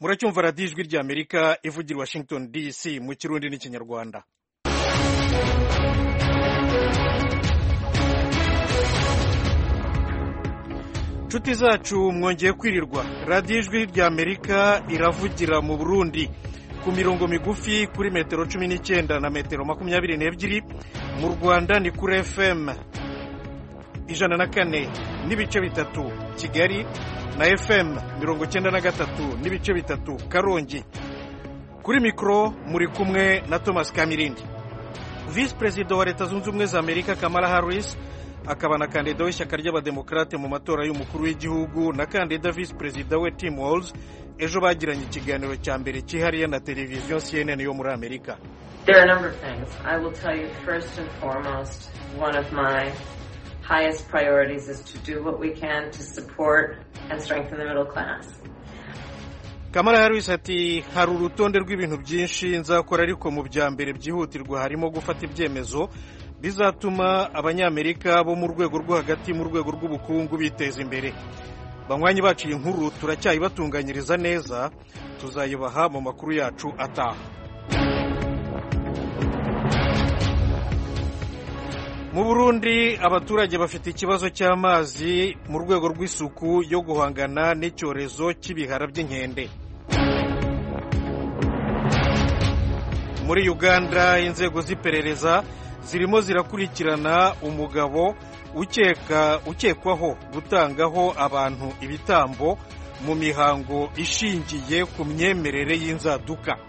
muracyumva radiyo ijwi ry'Amerika ivugira Washington DC mu Kirundi n'Ikinyarwanda. Nshuti zacu mwongeye kwirirwa. Radiyo ijwi ry'Amerika iravugira mu Burundi ku mirongo migufi kuri metero 19 na metero 22, mu Rwanda ni kuri FM 104 n'ibice bitatu Kigali na FM 93 n'ibice bitatu Karongi. Kuri mikro muri kumwe na Thomas Kamirindi. Vice President wa Leta Zunze Ubumwe za Amerika Kamala Harris akaba na kandida w'ishyaka ry'abademokrate mu matora y'umukuru w'igihugu na kandida Vice President we Tim Walz ejo bagiranye ikiganiro cya mbere cyihariye na televiziyo CNN yo muri Amerika. There are a number of things. I will tell you first and foremost, one of my highest priorities is to do what we can to support and strengthen the middle class. Kamala Harris ati hari urutonde rw'ibintu byinshi nzakora, ariko mu bya mbere byihutirwa harimo gufata ibyemezo bizatuma abanyamerika bo mu rwego rwo hagati mu rwego rw'ubukungu biteza imbere. Banywanyi baciye inkuru turacyayibatunganyiriza neza, tuzayibaha mu makuru yacu ataha. Mu Burundi abaturage bafite ikibazo cy'amazi mu rwego rw'isuku yo guhangana n'icyorezo cy'ibihara by'inkende. Muri Uganda inzego z'iperereza zirimo zirakurikirana umugabo ukekwaho gutangaho abantu ibitambo mu mihango ishingiye ku myemerere y'inzaduka.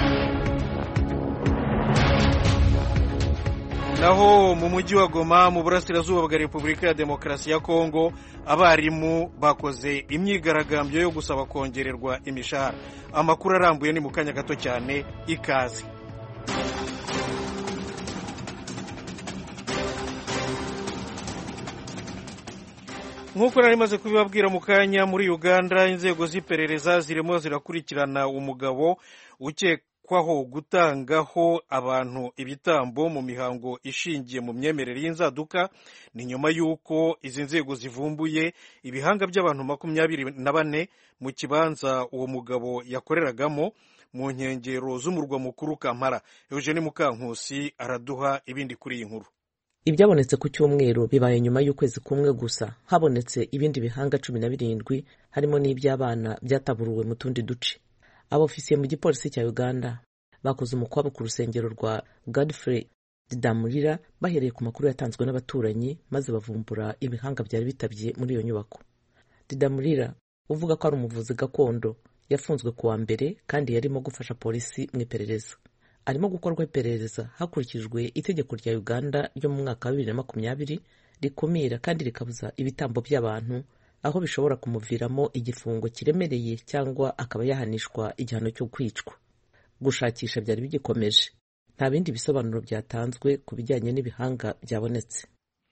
Naho mu mujyi wa Goma mu burasirazuba bwa Repubulika ya Demokarasi ya Kongo abarimu bakoze imyigaragambyo yo gusaba kongererwa imishahara. Amakuru arambuye ni mu kanya gato cyane, ikaze. Nk'uko nari maze kubibabwira mu kanya, muri Uganda inzego z'iperereza zirimo zirakurikirana umugabo ukekwaho gutangaho abantu ibitambo mu mihango ishingiye mu myemerere y'inzaduka. Ni nyuma y'uko izi nzego zivumbuye ibihanga by'abantu 24 mu kibanza uwo mugabo yakoreragamo mu nkengero z'umurwa mukuru Kampala. Eugene Mukankusi araduha ibindi kuri iyi nkuru. Ibyabonetse ku cyumweru bibaye nyuma y'ukwezi kumwe gusa habonetse ibindi bihanga 17 harimo n'iby'abana byataburuwe mu tundi duce. Abofisiye mu gipolisi cya Uganda bakoze umukwabo ku rusengero rwa Godfrey Didamurira bahereye ku makuru yatanzwe n'abaturanyi, maze bavumbura ibihanga byari bitabye muri iyo nyubako. Didamurira uvuga ko ari umuvuzi gakondo yafunzwe kuwa mbere kandi yarimo gufasha polisi mu iperereza. Arimo gukorwa iperereza hakurikijwe itegeko rya Uganda ryo mu mwaka wa 2020 rikumira kandi rikabuza ibitambo by'abantu, aho bishobora kumuviramo igifungo kiremereye cyangwa akaba yahanishwa igihano cyo kwicwa. Gushakisha byari bigikomeje. Nta bindi bisobanuro byatanzwe ku bijyanye n'ibihanga byabonetse.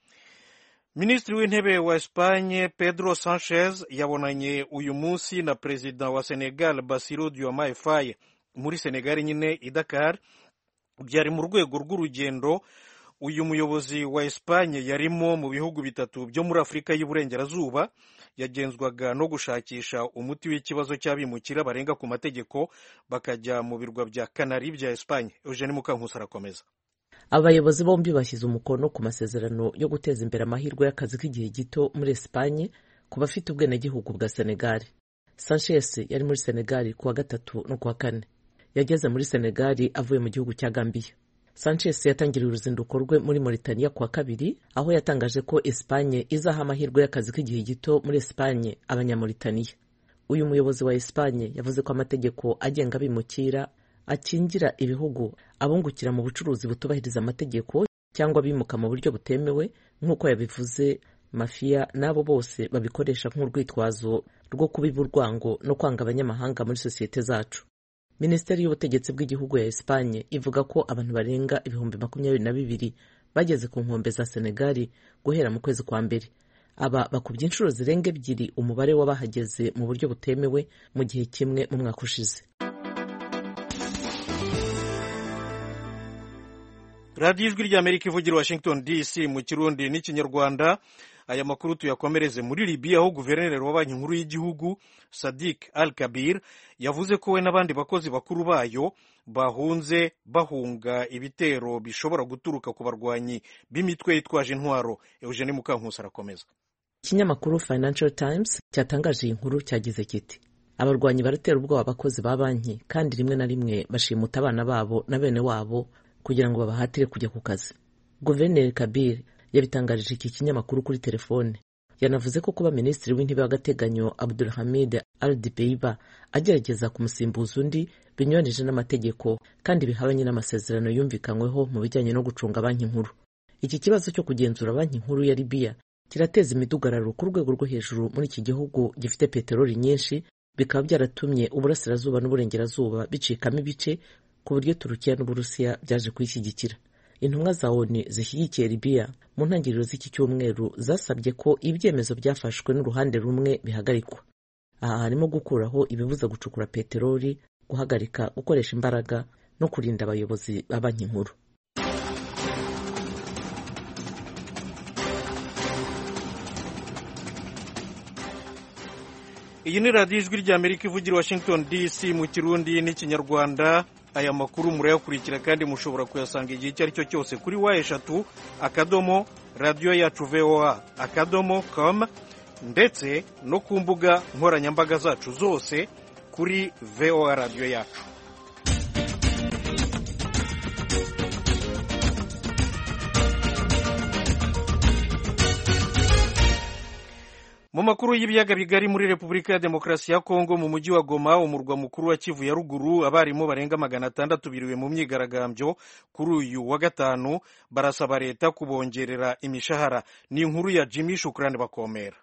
Minisitiri w'intebe wa Espagne Pedro Sanchez yabonanye uyu munsi na Perezida wa Senegal Bassirou Diomaye Faye muri Senegal nyine i Dakar. Byari mu rwego rw'urugendo uyu muyobozi wa Espagne yarimo mu bihugu bitatu byo muri Afurika y'Uburengerazuba. Yagenzwaga no gushakisha umuti w'ikibazo cy'abimukira barenga ku mategeko bakajya mu birwa bya Canary bya Espagne. Eugene Mukankusi arakomeza. Abayobozi bombi bashyize umukono ku masezerano yo guteza imbere amahirwe y'akazi k'igihe gito muri Espagne ku bafite ubwenegihugu bwa Senegal. Sanchez yari muri Senegal kuwa gatatu no kuwa kane. Yageze muri Senegal avuye mu gihugu cya Gambia. Sanchez yatangiriye uruzinduko rwe muri Mauritania kuwa kabiri, aho yatangaje ko Espagne izaha amahirwe y'akazi k'igihe gito muri Espagne abanyamauritania. Uyu muyobozi wa Espagne yavuze ko amategeko agenga abimukira akingira ibihugu abungukira mu bucuruzi butubahiriza amategeko cyangwa bimuka mu buryo butemewe, nk'uko yabivuze mafia n'abo bose babikoresha nk'urwitwazo rwo kubiba urwango no kwanga abanyamahanga muri sosiyete zacu. Minisiteri y'ubutegetsi bw'igihugu ya Espagne ivuga ko abantu barenga 22,000 bageze ku nkombe za Senegal guhera mu kwezi kwa mbere. Aba bakubye inshuro zirenga 2 umubare w'abahageze mu buryo butemewe mu gihe kimwe mu mwaka ushize. Radiyo ijwi ry'Amerika ivugira Washington DC mu Kirundi n'Ikinyarwanda. aya makuru tuyakomereze muri Libya, aho guverineri wa banki nkuru y'igihugu Sadiq Al-Kabir yavuze ko we n'abandi bakozi bakuru bayo bahunga ibitero bishobora guturuka ku barwanyi b'imitwe yitwaje intwaro. Eugene Mukankusi arakomeza. Ikinyamakuru Financial Times cyatangaje iyi nkuru cyagize kiti abarwanyi baratera ubwoba abakozi ba banki kandi rimwe na rimwe bashimuta abana babo na bene wabo kugira ngo babahatire kujya ku kazi. Guverineri Kabir yabitangarije iki kinyamakuru kuri telefone. Yanavuze ko kuba minisitiri w'intebe w'agateganyo Abdulhamid Al-Dibeiba agerageza kumusimbuza undi binyuranije n'amategeko kandi bihabanye n'amasezerano yumvikanyweho mu bijyanye no gucunga banki nkuru. Iki kibazo cyo kugenzura banki nkuru ya Libya kirateza imidugararo ku rwego rwo hejuru muri iki gihugu gifite peteroli nyinshi, bikaba byaratumye uburasirazuba n'uburengerazuba bicikamo ibice ku buryo Turukiya n'Uburusiya byaje kuyishyigikira. Intumwa za ONU zishyigikiye Libya mu ntangiriro z'iki cyumweru zasabye ko ibyemezo byafashwe n'uruhande rumwe bihagarikwa. Aha harimo gukuraho ibibuza gucukura peteroli, guhagarika gukoresha imbaraga no kurinda abayobozi ba banki nkuru. Iyi ni radiyo ijwi ry'Amerika ivugira Washington DC mu Kirundi n'Ikinyarwanda. Aya makuru murayakurikira kandi mushobora kuyasanga igihe icyo ari cyo cyose kuri wa3.radio-voa.com ndetse no ku mbuga nkoranyambaga zacu zose kuri VOA Radio yacu. Mu makuru y'ibiyaga bigari muri Repubulika ya Demokarasi ya Kongo, mu mujyi wa Goma, umurwa mukuru wa Kivu ya ruguru, abarimu barenga 600 biriwe mu myigaragambyo kuri uyu wa gatanu barasaba leta kubongerera imishahara. Ni inkuru ya Jimmy Shukrani Bakomera.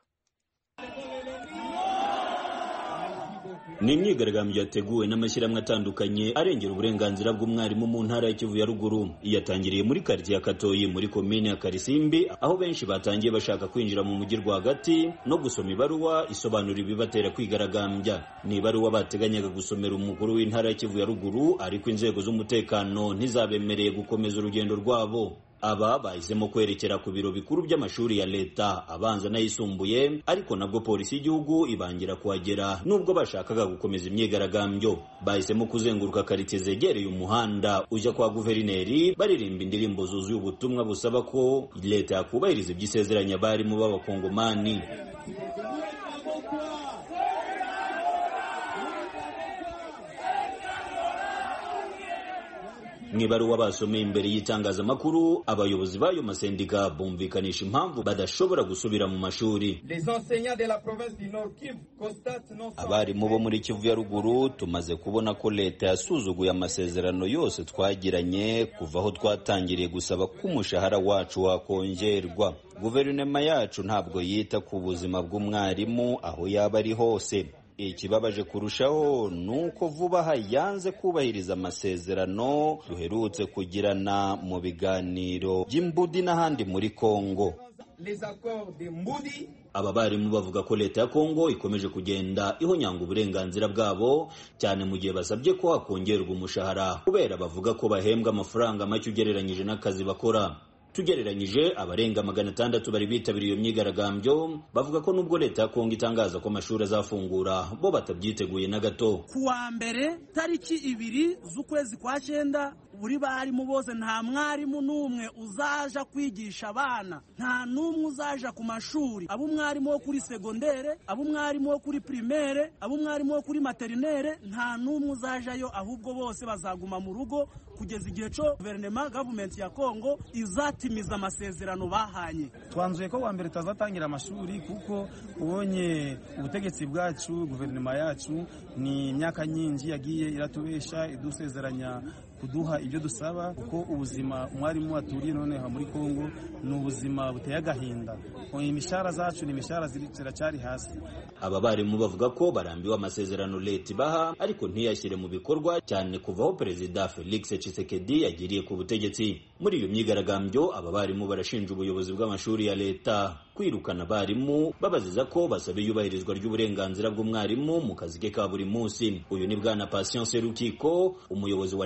Ni imyigaragambyo yateguwe n'amashyirahamwe atandukanye arengera uburenganzira bw'umwarimu mu ntara ya Kivu ya ruguru. Yatangiriye muri quartier ya Katoyi muri komine ya Karisimbi, aho benshi batangiye bashaka kwinjira mu mujyi rwagati no gusoma ibaruwa isobanura ibibatera kwigaragambya. Ni ibaruwa bateganyaga gusomera umukuru w'intara ya Kivu ya ruguru, ariko inzego z'umutekano ntizabemereye gukomeza urugendo rwabo. Aba bahisemo kwerekera ku biro bikuru by'amashuri ya leta abanza n'ayisumbuye, ariko nabwo polisi y'igihugu ibangira kuhagera nubwo bashakaga gukomeza imyigaragambyo. Bahisemo kuzenguruka quartier zegereye umuhanda ujya kwa guverineri, baririmba indirimbo zuzuye ubutumwa busaba ko leta yakubahiriza ibyisezeranya barimo b'abakongomani. Mwibaruwa basomeye imbere y'itangazamakuru, abayobozi bayo masendika bumvikanisha impamvu badashobora gusubira mu mashuri. Abarimu bo muri Kivu ya ruguru tumaze kubona ko leta yasuzuguye amasezerano yose twagiranye kuva aho twatangiriye gusaba ko umushahara wacu wakongerwa. Guverinoma yacu ntabwo yita ku buzima bw'umwarimu aho yaba ari hose. Ikibabaje kurushaho nuko vuba aha yanze kubahiriza amasezerano duherutse kugirana mu biganiro by'imbudi n'ahandi muri Kongo. Aba barimu bavuga ko leta ya Kongo ikomeje kugenda ihonyanga uburenganzira bwabo, cyane mu gihe basabye ko hakongerwa umushahara kubera bavuga ko bahembwa amafaranga make ugereranyije n'akazi bakora. Tugereranyije abarenga 600 bari bitabiriye iyo myigaragambyo bavuga ko nubwo leta ya Kongo itangaza ko amashuri azafungura, bo batabyiteguye na gato. Kuwa mbere tariki 2 z'ukwezi kwa 9 buri barimu bose nta mwarimu n'umwe uzaja kwigisha abana, nta n'umwe uzaja ku mashuri. Abo mwarimu wo kuri segondere, abo mwarimu wo kuri primaire, abo mwarimu wo kuri maternelle, nta n'umwe uzajayo, ahubwo bose bazaguma mu rugo kugeza igihe cyo government ya Kongo izatimiza amasezerano bahanye. Twanzuye ko wa mbere tazatangira amashuri kuko ubonye ubutegetsi bwacu, guverinoma yacu ni imyaka nyinshi yagiye iratubesha idusezeranya kuduha ibyo dusaba, kuko ubuzima umwarimu aturiye none muri Kongo ni ubuzima buteye agahinda. Imishahara zacu ni imishahara ziracyari hasi. Aba barimu bavuga ko barambiwe amasezerano leta ibaha ariko ntiyashyire mu bikorwa, cyane kuva aho Perezida Felix Tshisekedi yagiriye ku butegetsi. Muri iyo myigaragambyo aba barimu barashinja ubuyobozi bw'amashuri ya leta kwirukana abarimu babaziza ko basaba iyubahirizwa ry'uburenganzira bw'umwarimu mu kazi ke ka buri munsi. Uyu ni bwana Patience Rukiko, umuyobozi wa LENAF,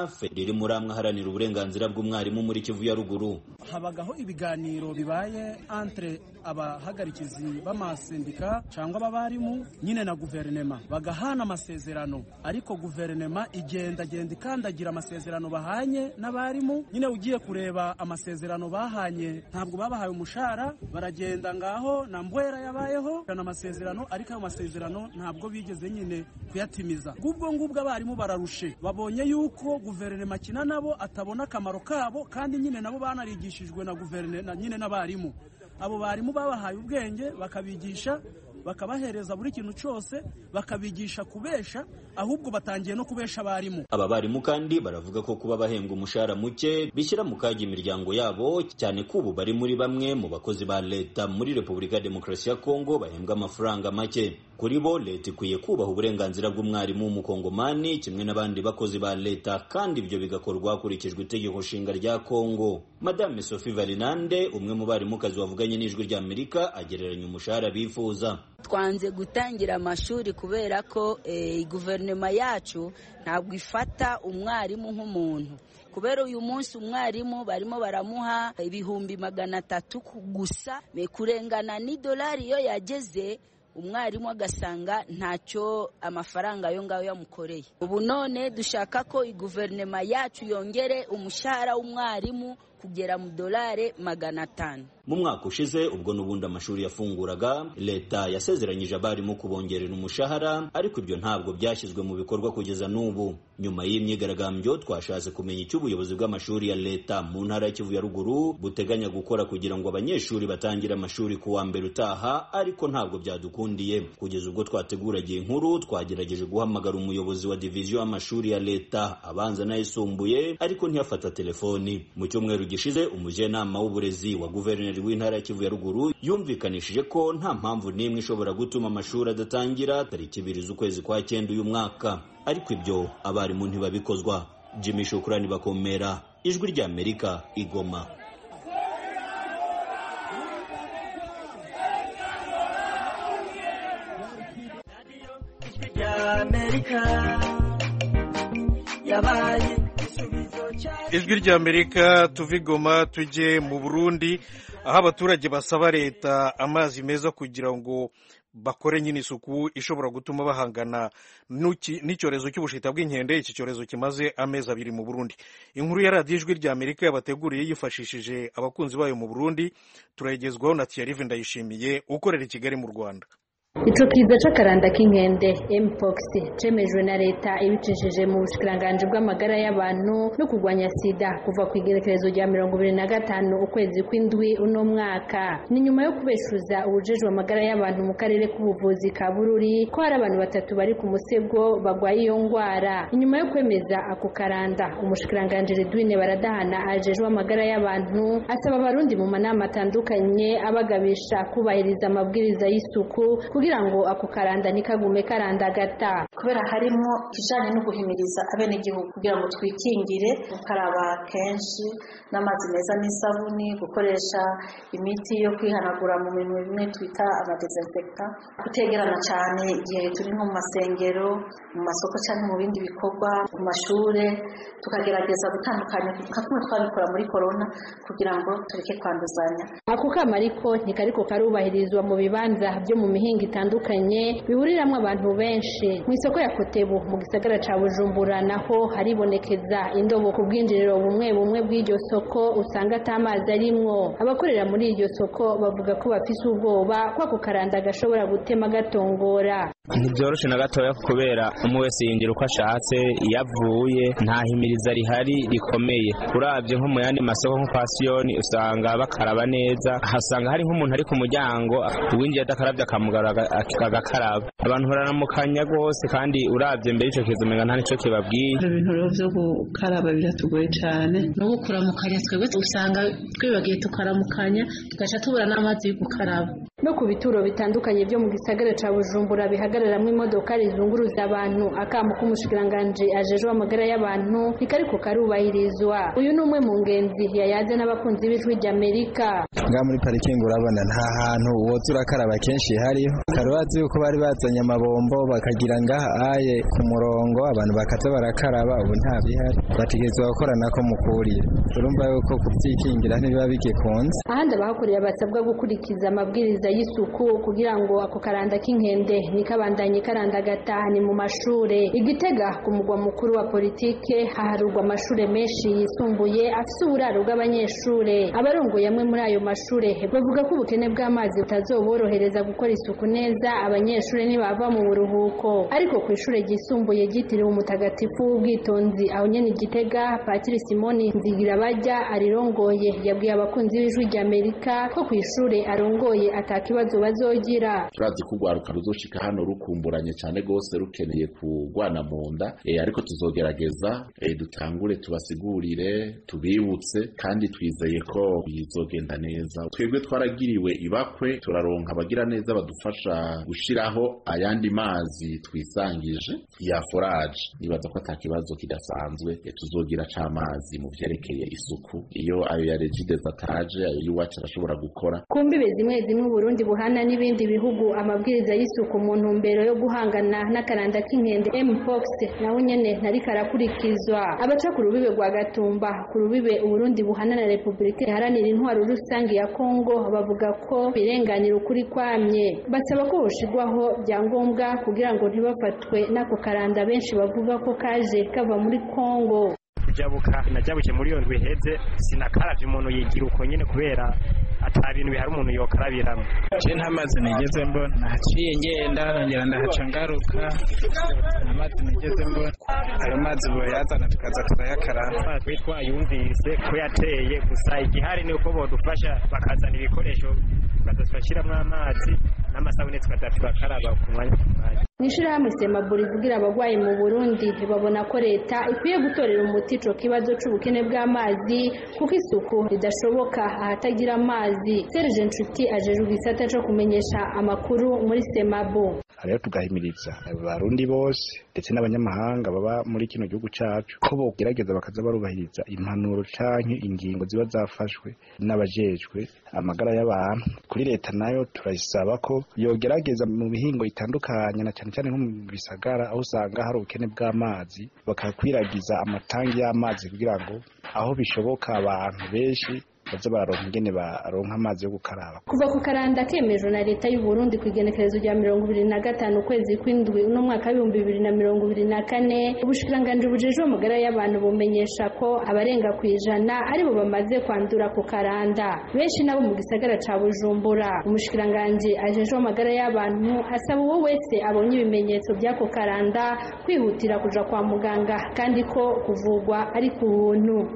Federi Muramwa aharanira uburenganzira bw'umwarimu muri Kivu ya ruguru. Habagaho ibiganiro bibaye entre abahagarikizi b'amasendika cyangwa abarimu nyine na guverinema bagahana amasezerano, ariko guverinema igenda ikandagira amasezerano bahanye n'abarimu. Nyine ugiye kureba amasezerano bahanye ntabwo babahaye umushahara, baragenda ngaho na mbwera yabayeho na amasezerano, ariko ayo masezerano ntabwo bigeze nyine kuyatimiza. Ngubwo abarimu bararushe, babonye yuko guverinema kina nabo atabona akamaro kabo, kandi nyine nabo banarigishijwe na guverinema nyine n'abarimu. Abo barimu babahaye ubwenge bakabigisha, bakabahereza buri kintu cyose, bakabigisha kubesha, ahubwo batangiye no kubesha abarimu. Aba barimu kandi baravuga ko kuba bahembwa umushahara muke bishyira mu kaga imiryango yabo, cyane ko ubu bari muri bamwe mu bakozi ba leta muri Repubulika ya Demokarasi ya Kongo bahembwa amafaranga make. Kuri bo leta ikwiye kubaha uburenganzira bw'umwarimu w'umukongomani kimwe n'abandi bakozi ba leta, kandi ibyo bigakorwa hakurikijwe itegeko nshinga rya Kongo. Madame Sophie Valinande, umwe mu barimukazi wavuganye n'Ijwi ry'Amerika, agereranya umushahara bifuza. Twanze gutangira amashuri kubera ko guverinoma yacu ntabwo ifata umwarimu nk'umuntu. Kubera uyu munsi umwarimu barimo baramuha ibihumbi 300 gusa, kurengana $1 iyo yageze umwarimu agasanga ntacyo amafaranga yo ngayo yamukoreye. Ubu none dushaka ko guverinoma yacu yongere umushahara w'umwarimu kugera mu $500. Mu mwaka ushize ubwo n'ubundi amashuri yafunguraga, leta yasezeranyije abarimu kubongerera umushahara, ariko ibyo ntabwo byashyizwe mu bikorwa kugeza n'ubu. Nyuma y'imyigaragambyo twashatse kumenya icyo ubuyobozi bw'amashuri ya leta mu ntara ya Kivu ya ruguru buteganya gukora kugira ngo abanyeshuri batangire amashuri ku wa mbere utaha, ariko ntabwo byadukundiye. Kugeza ubwo twateguragiye inkuru twagerageje guhamagara umuyobozi wa diviziyo y'amashuri ya leta abanza n'ayisumbuye, ariko ntiyafata telefoni. Mu cyumweru gishize umujyanama w'uburezi wa guverineri w'intara ya Kivu ya ruguru yumvikanishije ko nta mpamvu n'imwe ishobora gutuma amashuri adatangira tariki 2 z'ukwezi kwa 9 uyu mwaka, ariko ibyo abarimu ntibabikozwa. Jimmy Shukrani Bakomera, Ijwi ry'Amerika, Igoma. Ijwi ry'Amerika tuva i Goma tujye mu Burundi, aho abaturage basaba leta amazi meza kugira ngo bakore nyine isuku ishobora gutuma bahangana n'icyorezo cy'ubushita bw'inkende. Iki cyorezo kimaze amezi 2 mu Burundi. Inkuru ya radiyo Ijwi ry'Amerika yabateguriye yifashishije abakunzi bayo mu Burundi, turayigezwaho na Thierry Ndayishimiye ukorera i Kigali mu Rwanda. Ico kiza c'akaranda k'inkende mpox cemejwe na leta ibicishije mu bushikiranganje bw'amagara y'abantu no kurwanya sida kuva ku igerekerezo rya 25 ukwezi kw'indwi uno mwaka. Ni nyuma yo kubeshuza ubujejwe amagara y'abantu mu karere k'ubuvuzi ka Bururi ko hari abantu 3 bari ku musego bagwaye iyo ngwara. Inyuma yo kwemeza ako karanda, umushikiranganje Redwine Baradahana ajejwe amagara y'abantu asaba abarundi mu manama atandukanye abagabisha kubahiriza amabwiriza y'isuku kugira ngo ako karanda nikagume karandagata. Kubera harimo kijanye no guhimiriza abenegihugu kugira ngo twikingire, gukaraba kenshi n'amazi meza n'isabuni, gukoresha imiti yo kwihanagura mu bintu bimwe twita amadesinfectant, kutegerana cyane igihe turi mu masengero, mu masoko cyangwa mu bindi bikorwa, mu mashure, tukagerageza gutandukanya kumwe twabikora muri corona kugira ngo tureke kwanduzanya. Ako kama ariko ntikariko karubahirizwa mu bibanza byo mu mihinga itandukanye bihuriramwe abantu benshi. Mu isoko ya Kotebu mu gisagara ca Bujumbura naho haribonekeza indobo ku bwinjiriro bumwe bw'iryo soko usanga atamazi arimwo. Abakorera muri iryo soko bavuga ko bafise ubwoba ko ako karanda gashobora gutema gatongora. Ntibyoroshe na gatoya kubera umwe wese yinjira uko ashatse, yavuye nta himiriza rihari rikomeye. Uravye nko mu yandi masoko nko Passion usanga bakaraba neza, hasanga hari nk'umuntu ari ku muryango uwinjiye adakaravye akamugarura agakaraba. Abantu bararamukanya gose, kandi uravye mbere ico kizo menga nta nico kibabwiye. Ibintu rero vyo gukaraba biratugoye cyane, no gukuramukanya twebwe usanga twibagiye tukaramukanya tugaca tubura n'amazi yo gukaraba. No ku bituro bitandukanye byo mu gisagara ca Bujumbura bihagararamwe imodoka rizunguruza abantu, akamu k'umushikiranganje ajejwe amagara y'abantu ikariko karubahirizwa. Uyu ni umwe mu ngenzi yayaze n'abakunzi b'Ijwi ry'Amerika. Nga muri parking urabona nta hantu woza urakaraba kenshi hariho. Karubazi uko bari baza bazanye amabombo bakagira ngaha aye ku murongo abantu bakaza barakaraba ubu nta bihari bategerezwa gukorana ko mukuriye urumva yuko kubyikingira ntibiba bigikunze. Ahandi abahakuriye basabwa gukurikiza amabwiriza y'isuku kugira ngo ako karanda k'inkende nikabandanye karandagata ni mu mashure. Igitega ku mugwa mukuru wa politike haharurwa amashure menshi yisumbuye afise uburaro bw'abanyeshure. Abarongoye amwe muri ayo mashure bavuga ko ubukene bw'amazi butazoborohereza gukora isuku neza abanyeshure nibava mu buruhuko. Ariko ku ishure ryisumbuye ryitiriwe umutagatifu w'ubwitonzi aho nyene Igitega, Patiri Simoni Nzigirabajya arirongoye yabwiye abakunzi b'ijwi rya Amerika ko ku ishure arongoye atakibazo bazogira. Turazi ko urwaruka ruzoshika hano rukumburanye cyane gose rukeneye kugwana mu nda, ariko tuzogerageza dutangure tubasigurire tubibutse kandi twizeye ko bizogenda neza. Twebwe twaragiriwe ibakwe turaronka abagira neza badufasha gushiraho ayandi mazi twisangije ya forage. Nibaza ko atakibazo kidasanzwe tuzogira c'amazi mu vyerekeye isuku iyo ayo ya Regides ataje ayo yuwacu arashobora gukora. Kumbibe zimwe zimwe Burundi buhana n'ibindi bihugu amabwiriza y'isuku mu ntumbero yo guhangana n'akaranda k'inkende Mpox naho nyene ntari karakurikizwa. Abaca ku rubibe rwa Gatumba ku rubibe Burundi buhana na Republika Iharanira Intwaro Rusange ya Kongo bavuga ko birenganira ukuri kwamye. Basaba ko hoshigwaho byangombwa kugira ngo ntibafatwe n'ako karanda benshi bavuga ko kaje kava muri Kongo. Kujabuka najabuke muri yo ndwiheze sinakaravye umuntu yigira uko nyene kubera ata bintu bihari umuntu yokarabiramo. Je ntamazi nigeze mbona naciye ngenda nongera ndahaca ngaruka amazi nigeze mbona ayo mazi boyazana tukaza turayakaraba. Twayumvise ko yateye gusa igihari ni uko bodufasha bakazana ibikoresho tukazashyiramo amazi n'amasabune tukadakaraba ku mwanya ku mwanya. Nishirahamwe Semaburi kugira abagwayi mu Burundi babona ko leta ikwiye gutorera umuti ico kibazo c'ubukene bw'amazi kuko isuku ridashoboka ahatagira amazi. Serge Nshuti ajeje igisata cyo kumenyesha amakuru muri Semabo. Rero tugahimiriza abarundi bose ndetse n'abanyamahanga baba muri kino gihugu cacu ko bogerageza bakaza barubahiriza impanuro canke ingingo ziba zafashwe n'abajejwe amagara y'abantu. Kuri leta nayo turayisaba ko yogerageza mu bihingo itandukanye na cyane nko mu bisagara aho usanga hari ubukene bw'amazi bakakwiragiza amatangi y'amazi kugira ngo aho bishoboka abantu benshi baza baronka ingene baronka amazi yo gukaraba. Kuva ku karanda kemejwe na leta y'u Burundi ku igenekerezo rya 25 ukwezi kw'indwi no mwaka 2024 ubushikiranganje bujeje amagara y'abantu bumenyesha ko abarenga ku 100 aribo bamaze kwandura ku karanda benshi nabo mu gisagara ca Bujumbura. Umushikiranganje ajeje amagara y'abantu asaba uwo wese abonye ibimenyetso by'ako karanda kwihutira kuja kwa muganga kandi ko kuvugwa ari ku buntu.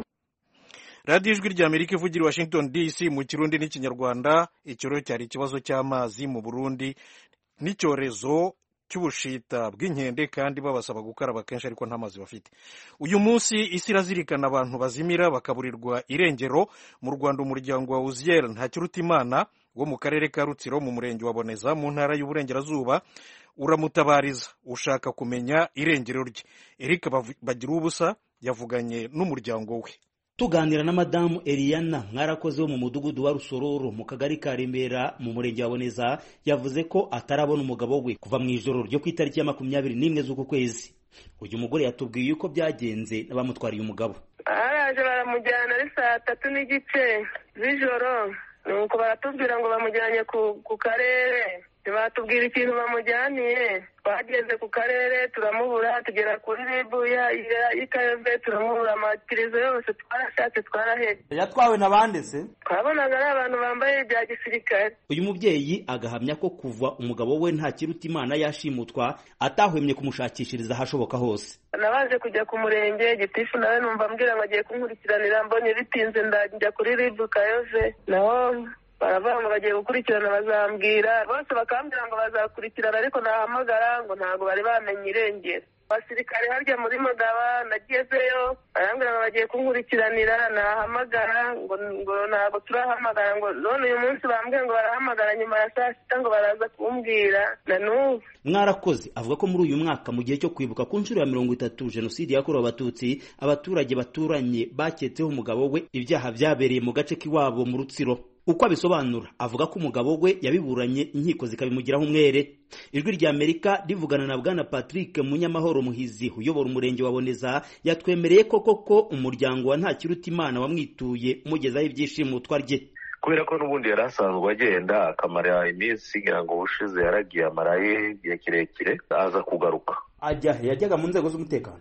Radio Ijwi rya Amerika ivugira Washington DC mu Kirundi n'Ikinyarwanda. Ikiro cyari ikibazo cy'amazi mu Burundi n'icyorezo cy'ubushita bw'inkende kandi babasaba gukaraba kenshi ariko nta mazi bafite. Uyu munsi isi irazirikana abantu bazimira bakaburirwa irengero. Mu Rwanda umuryango wa Uziel Ntakirutimana wo mu karere ka Rutsiro mu murenge wa Boneza mu ntara y'Uburengerazuba uramutabariza ushaka kumenya irengero rye. Eric Bagirubusa yavuganye n'umuryango we. Tuganira na Madamu Eliana Mwarakoze wo mu mudugudu wa Rusororo mu kagari ka Remera mu murenge wa Boneza yavuze ko atarabona umugabo we kuva mu ijoro ryo ku itariki ya 21 z'uku kwezi. Uyu mugore yatubwiye yuko byagenze n'abamutwariye umugabo. Araje baramujyana ari 3:30 z'ijoro nuko baratubwira ngo bamujyanye ku karere. Batubwira ikintu bamujyaniye twageze ku karere turamubura tugera kuri ribu y'Ikayove turamubura amatirizo yose twarashatse twaraheze. Yatwawe na bande se? Twabonaga ari abantu bambaye ibya gisirikare. Uyu mubyeyi agahamya ko kuva umugabo we Ntakirutimana yashimutwa atahwemye kumushakishiriza hashoboka hose. Nabaje kujya ku murenge gitifu nawe numva mbwira ngo agiye kunkurikiranira mbonye bitinze ndajya kuri ribu Kayove naho baravuga ngo bagiye gukurikirana bazambwira bose bakambwira ngo bazakurikirana ariko nahamagara ngo ntabwo bari bamenye irengero. Abasirikare harya muri Magaba nagezeyo barambwira ngo bagiye kunkurikiranira nahamagara ngo ntabwo turahamagara ngo none uyu munsi bambwiye ngo barahamagara nyuma ya 6 ngo baraza kumbwira na n'ubu. Mwarakoze avuga ko muri uyu mwaka mu gihe cyo kwibuka ku nshuro ya 30 Jenoside yakorewe Abatutsi abaturage baturanye baketseho umugabo we ibyaha byabereye mu gace k'iwabo mu Rutsiro. uko abisobanura avuga ko umugabo we yabiburanye inkiko zikabimugiraho umwere. Ijwi rya Amerika rivugana na Bwana Patrick Munyamahoro Muhizi uyobora umurenge wa Boneza yatwemereye ko umuryango wa Ntakirutimana wamwituye umugezaho ibyishimo twarye, kubera ko n'ubundi yari asanzwe agenda akamara iminsi ngira ngo ubushize yaragiye amaraye igihe kirekire aza kugaruka. Yajyaga mu nzego z'umutekano?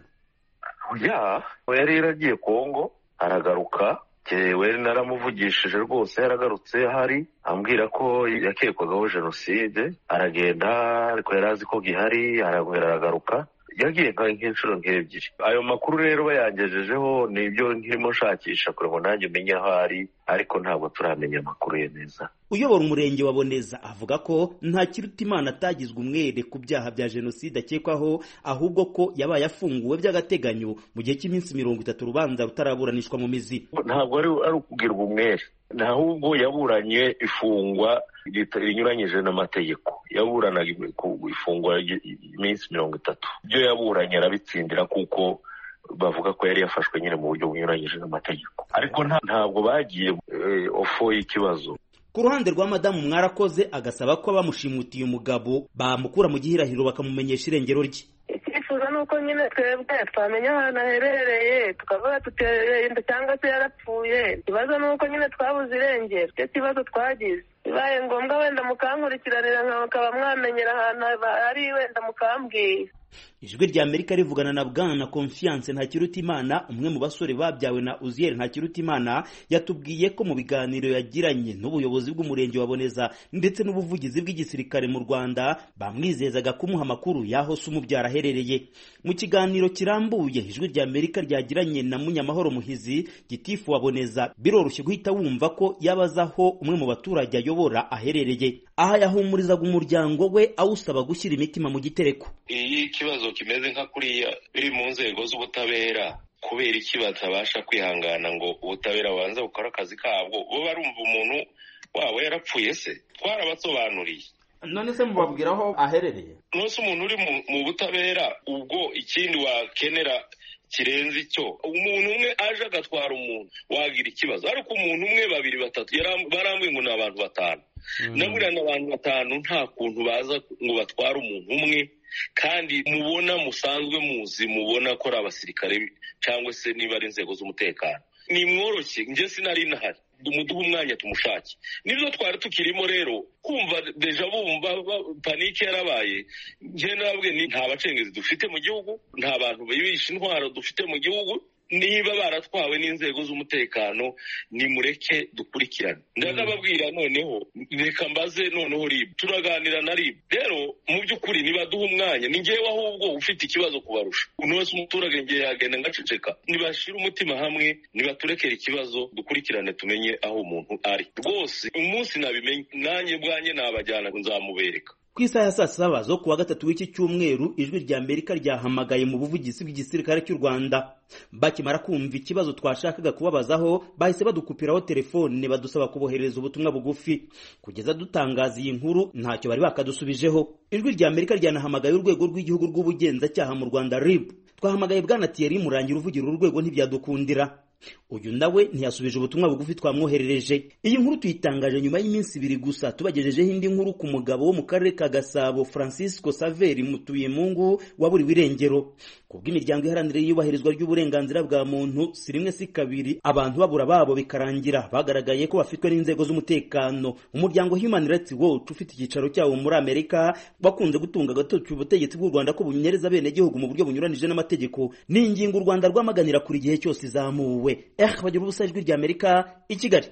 Yari yaragiye Kongo aragaruka. Jewe naramuvugishije rwose yaragarutse hari ambwira ko yakekwagaho jenoside, aragenda ariko yari azi ko gihari, aragaruka. Yagiye nk'inshuro nk'ebyiri. Ayo makuru rero bayangejejeho nibyo nkirimo nshakisha kugira ngo nanjye menye aho ari, ariko ntabwo turamenya amakuru ye neza. Uyobora umurenge wa Boneza avuga ko Ntakirutimana atagizwe umwere ku byaha bya jenoside akekwaho, ahubwo ko yabaye afunguwe by'agateganyo mu gihe cy'iminsi 30 urubanza rutaraburanishwa mu mizi. Ntabwo ari ukugirwa umwere, ahubwo yaburanye ifungwa rinyuranyije n'amategeko. Yaburanaga ifungwa iminsi 30. Ibyo yaburanye arabitsindira kuko bavuga ko yari yafashwe nyine mu buryo bunyuranyije n'amategeko, ariko ntabwo bagiye ofo y'ikibazo. Ku ruhande rwa Madamu Mwarakoze agasaba ko bamushimutiye umugabo bamukura mu gihirahiro bakamumenyesha irengero rye. Icyifuzo ni uko nyine twebwe twamenya ahantu aherereye, tukavuga tutereye cyangwa se yarapfuye. Ikibazo ni uko nyine twabuze irengero, icyo kibazo twagize. Bibaye ngombwa wenda mukankurikiranira nkaba mwamenyera ahantu ari, wenda mukambwira. Ijwi rya Amerika rivugana na Bwana Confiance Ntakirutimana, umwe mu basore babyawe na Uziel Ntakirutimana, yatubwiye ko mu biganiro yagiranye n'ubuyobozi bw'umurenge wa Boneza ndetse n'ubuvugizi bw'igisirikare mu Rwanda bamwizezaga kumuha amakuru yaho se umubyara aherereye. Mu kiganiro kirambuye ijwi rya Amerika ryagiranye na Munyamahoro Muhizi, gitifu wa Boneza, biroroshye guhita wumva ko yabazaho umwe mu baturage ayobora aherereye. Aha yahumurizaga umuryango we awusaba gushyira imitima mu gitereko. Iyi kibazo kimeze nka kuriya biri mu nzego z'ubutabera, kubera iki batabasha kwihangana ngo ubutabera bubanze bukora akazi kabwo? Bo barumva umuntu wabo yarapfuye se? Twarabasobanuriye. None se mubabwira aho aherereye? Nose umuntu uri mu butabera, ubwo ikindi wakenera kirenze icyo umuntu umwe aje agatwara umuntu wagira ikibazo, ariko umuntu umwe, babiri, batatu barambwiye ngo ni abantu 5. Naburiya n'abantu 5 nta kuntu baza ngo batware umuntu umwe, kandi mubona musanzwe muzi, mubona ko ari abasirikare cyangwa se niba ari inzego z'umutekano. Ni mworoshye, nje sinari nahari, umuduha umwanya tumushake. Nibyo twari tukirimo rero, kumva deja bumva panike yarabaye. Nje nabwe ni nta bacengezi dufite mu gihugu, nta bantu bibisha intwaro dufite mu gihugu. Niba baratwawe n'inzego z'umutekano nimureke dukurikirane. Ndababwira noneho reka mbaze noneho RIB, turaganira na RIB. Rero mu by'ukuri niba duha umwanya, ni ngewe ahubwo ufite ikibazo kubarusha. Unose umuturage ngiye yagenda ngaceceka. Nibashira umutima hamwe, nibaturekera ikibazo dukurikirane tumenye aho umuntu ari. Rwose umunsi nabimenye nanjye bwanye nabajyana nzamubereka. Ku isaha ya saa 7 zo kuwa 3 w'iki cyumweru ijwi rya Amerika ryahamagaye mu buvugizi bw'igisirikare cy'u Rwanda. Bakimara kumva ikibazo twashakaga kubabazaho bahise badukupiraho telefone badusaba kubohereza ubutumwa bugufi. Kugeza dutangaza iyi nkuru ntacyo bari bakadusubijeho. Ijwi rya Amerika ryanahamagaye urwego rw'igihugu rw'ubugenzacyaha mu Rwanda RIB. Twahamagaye Bwana Thierry Murangira uvugira urwego ntibyadukundira. Uyu nawe ntiyasubije ubutumwa bugufi twamwoherereje. Iyi nkuru tuyitangaje nyuma y'iminsi 2 gusa tubagejejeho indi nkuru ku mugabo wo mu karere ka Gasabo, Francisco Saveri Mutuyemungu waburiwe irengero. Kubw'imiryango iharanira iyubahirizwa ry'uburenganzira bwa muntu, si rimwe si kabiri abantu babura babo bikarangira bagaragaye ko bafitwe n'inzego z'umutekano. Umuryango Human Rights Watch ufite icyicaro cyawo muri Amerika bakunze gutunga agatoki ubutegetsi bw'u Rwanda ko bunyereza bene gihugu mu buryo bunyuranije n'amategeko. Ni ingingo u Rwanda rwamaganira kuri gihe cyose izamuwe. Bagira ubusa ijwi rya Amerika i Kigali.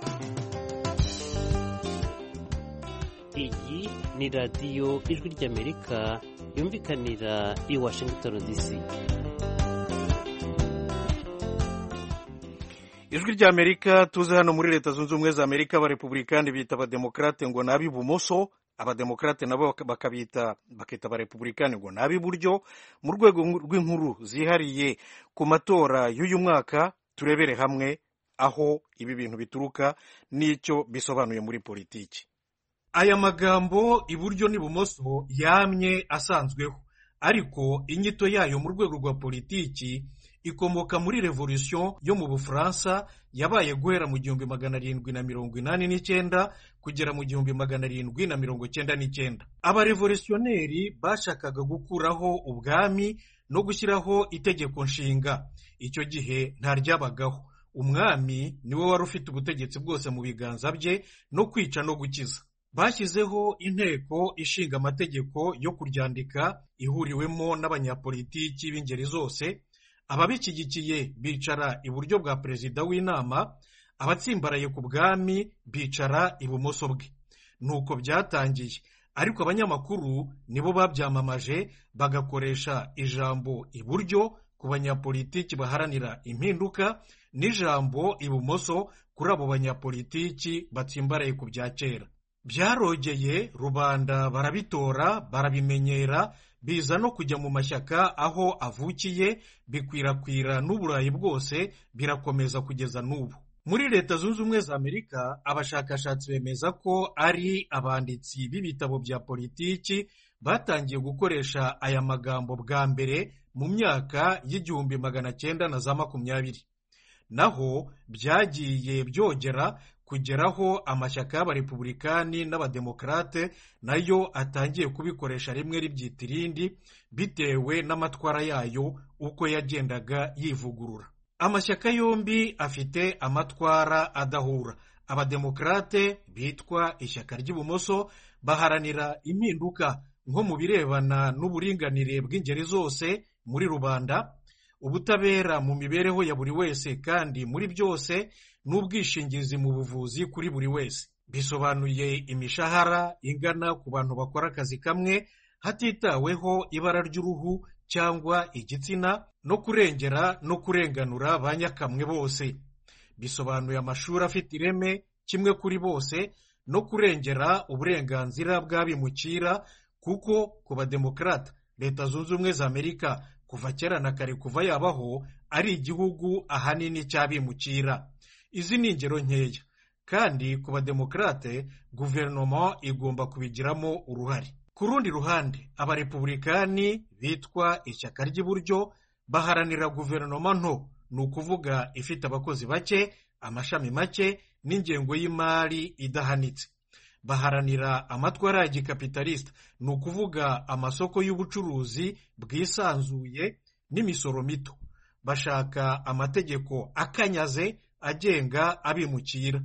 Iyi ni radiyo ijwi rya Amerika yumvikanira i Washington DC. Ijwi rya Amerika tuze hano muri Leta Zunze Ubumwe za Amerika, abarepublikani bita abademokrate ngo nabi bumoso, abademokrate nabo bakita abarepublikani ngo nabi buryo. Mu rwego rw'inkuru zihariye ku matora y'uyu mwaka, turebere hamwe aho ibi bintu bituruka n'icyo bisobanuye muri politiki. Aya magambo iburyo n'ibumoso yamye asanzweho, ariko inyito yayo mu rwego rwa politiki ikomoka muri revolution yo mu Bufaransa yabaye guhera mu 1789 kugera mu 1799. Abarevolutionneri bashakaga gukuraho ubwami no gushyiraho itegeko nshinga. Icyo gihe nta ryabagaho. Umwami niwe wari ufite ubutegetsi bwose mu biganza bye no kwica no gukiza. Bashyizeho inteko ishinga amategeko yo kuryandika ihuriwemo n'abanyapolitiki b'ingeri zose. Ababishyigikiye bicara iburyo bwa perezida w'inama, abatsimbaraye ku bwami bicara ibumoso bwe. Nuko byatangiye, ariko abanyamakuru nibo babyamamaje bagakoresha ijambo iburyo ku banyapolitiki baharanira impinduka n'ijambo ibumoso kuri abo banyapolitiki batsimbaraye ku bya kera. Byarogeye, rubanda barabitora, barabimenyera, biza no kujya mu mashyaka aho avukiye, bikwirakwira n'Uburayi bwose, birakomeza kugeza n'ubu. Muri Leta Zunze Ubumwe za Amerika, abashakashatsi bemeza ko ari abanditsi b'ibitabo bya politiki batangiye gukoresha aya magambo bwa mbere mu myaka y'1920. Naho byagiye byogera kugeraho amashyaka y'abarepublikani n'abademokarate nayo atangiye kubikoresha rimwe ribyita irindi, bitewe n'amatwara yayo uko yagendaga yivugurura. Amashyaka yombi afite amatwara adahura. Abademokarate bitwa ishyaka ry'ibumoso baharanira impinduka nko mu birebana n'uburinganire bw'ingeri zose muri rubanda, ubutabera mu mibereho ya buri wese kandi muri byose, n'ubwishingizi mu buvuzi kuri buri wese. Bisobanuye imishahara ingana ku bantu bakora akazi kamwe hatitaweho ibara ry'uruhu cyangwa igitsina, no kurengera no kurenganura ba nyakamwe bose. Bisobanuye amashuri afite ireme kimwe kuri bose no kurengera uburenganzira bw'abimukira, kuko ku bademokarata Leta Zunze Ubumwe za Amerika kuva kera na kare, kuva yabaho, ari igihugu ahanini cy'abimukira. Izi ni ingero nkeya, kandi ku bademokarate guverinoma igomba kubigiramo uruhare. Ku rundi ruhande, abarepublikani bitwa ishyaka ry'iburyo baharanira guverinoma nto, ni ukuvuga ifite abakozi bake, amashami make n'ingengo y'imari idahanitse. Baharanira amatwara ya gikapitalisita, ni ukuvuga amasoko y'ubucuruzi bwisanzuye n'imisoro mito. Bashaka amategeko akanyaze agenga abimukira.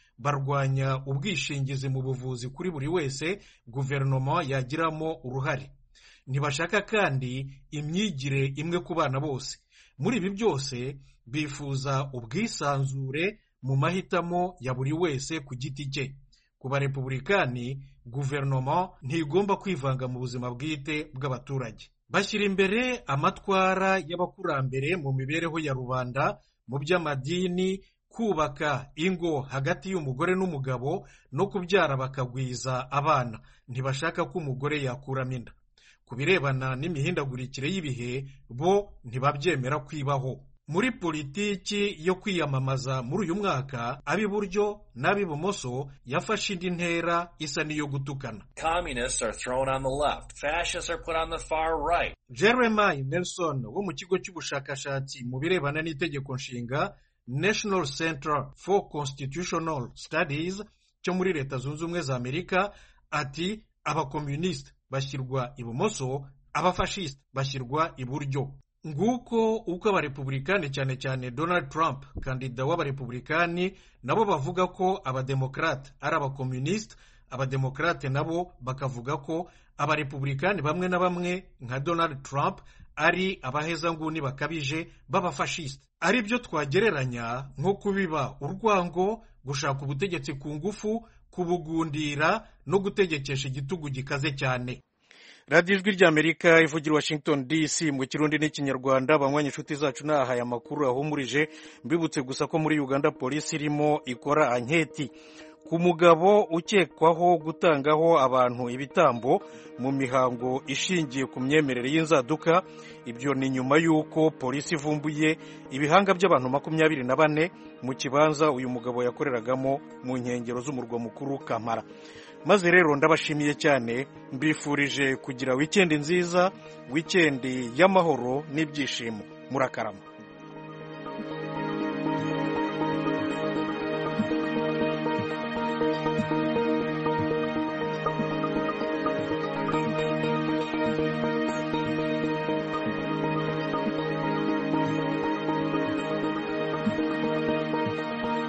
Barwanya ubwishingizi mu buvuzi kuri buri wese guverinoma yagiramo uruhare. Ntibashaka kandi imyigire imwe ku bana bose. Muri ibi byose bifuza ubwisanzure mu mahitamo ya buri wese ku giti cye. Ku barepublikani, guverinoma ntigomba kwivanga mu buzima bwite bw'abaturage. Bashyira imbere amatwara y'abakurambere mu mibereho ya rubanda, mu by'amadini, kubaka ingo hagati y'umugore n'umugabo no kubyara bakagwiza abana. Ntibashaka ko umugore yakuramo inda. Ku birebana n'imihindagurikire y'ibihe, bo ntibabyemera kwibaho. Muri politiki yo kwiyamamaza muri uyu mwaka, ab'iburyo n'ab'ibumoso yafashe indi ntera isa n'iyo gutukana. Communists are thrown on the left. Fascists are put on the far right. Jeremiah Nelson wo mu kigo cy'ubushakashatsi mu birebana n'itegeko nshinga National Center for Constitutional Studies cyo muri Leta Zunze Ubumwe za Amerika ati abakomunisite bashyirwa ibumoso, abafashisite bashyirwa iburyo. Nguko uko abarepublikani cyane cyane Donald Trump, kandida w'abarepublikani, nabo bavuga ko abademokarate ari abakomunisite, abademokarate nabo bakavuga ko abarepublikani bamwe na bamwe nka Donald Trump ari abahezanguni bakabije b'abafashisite. Ari byo twagereranya nko kubiba urwango, gushaka ubutegetsi ku ngufu, kubugundira no gutegekesha igitugu gikaze cyane. radiyo ijwi ry'Amerika ivugira Washington DC mu kirundi n'ikinyarwanda. Banywanyi inshuti zacu nahaye amakuru ahumurije, mbibutse gusa ko muri Uganda polisi irimo ikora anketi ku mugabo ukekwaho gutangaho abantu ibitambo mu mihango ishingiye ku myemerere y'inzaduka. Ibyo ni nyuma y'uko polisi ivumbuye ibihanga by'abantu 24 mu kibanza uyu mugabo yakoreragamo mu nkengero z'umurwa mukuru Kampala. Maze rero ndabashimiye cyane, mbifurije kugira wikendi nziza, wikendi y'amahoro n'ibyishimo. Murakarama.